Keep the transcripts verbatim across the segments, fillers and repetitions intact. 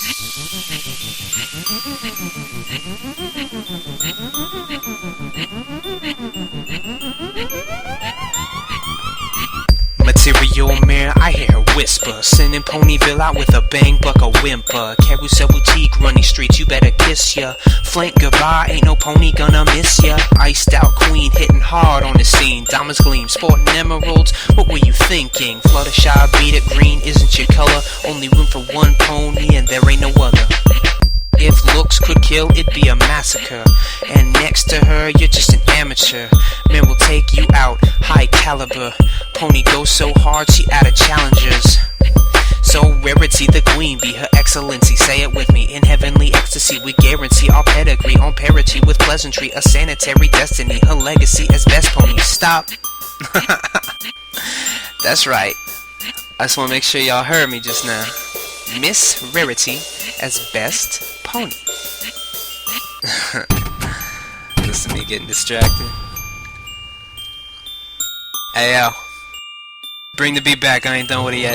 Material mirror, I hear her whisper, sending Ponyville out with a bang, buck a whimper. Carousel boutique, running streets, you better kiss ya. Flank goodbye, ain't no pony gonna miss ya. Iced out queen, hitting hard on the scene. Diamonds gleam, sporting emeralds, what were you thinking? Fluttershy, beat it green, isn't your color? Only room for one pony and there ain't no other. If looks could kill, it'd be a massacre. And next to her, you're just an amateur. Man will take you out, high caliber. Pony goes so hard, she out of challengers. So Rarity the queen, be her excellency. Say it with me, in heavenly ecstasy we guarantee our pedigree on parity with pleasantry. A sanitary destiny, her legacy as best pony. Stop. That's right. I just wanna make sure y'all heard me just now. Miss Rarity as best pony. Listen to me getting distracted. Hey yo, bring the beat back, I ain't done with it yet.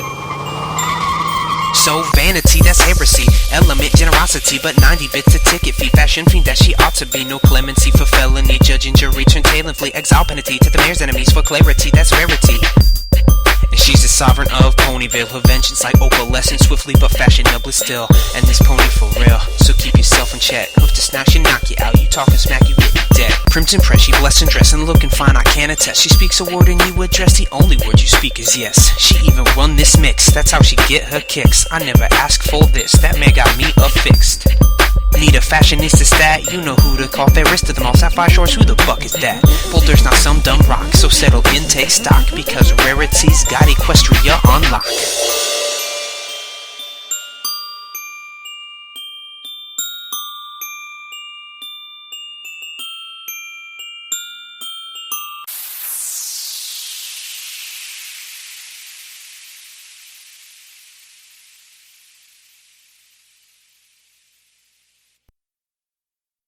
So vanity, that's heresy. Element, generosity, but ninety bits a ticket fee. Fashion fiend that she ought to be. No clemency for felony. Judge and jury turn tail and flee. Exile penalty to the mayor's enemies for clarity, that's rarity. And she's the sovereign of Ponyville. Her vengeance like opalescent, swiftly but fashionably still. And this pony for real, so keep yourself in check. Hoof to snap, she knock you out. You talking smack, you getting dead. Crimson press, she blessed and dressed and looking fine, I can attest. She speaks a word and you address. The only word you speak is yes. She even run this mix, that's how she get her kicks. I never asked for this, that man got me affixed. Need a fashionista stat, you know who to call. Fairest of them all, sapphire shorts, who the fuck is that? Boulder's not some dumb rock, so settle in, take stock, because Rarity's got Equestria on lock.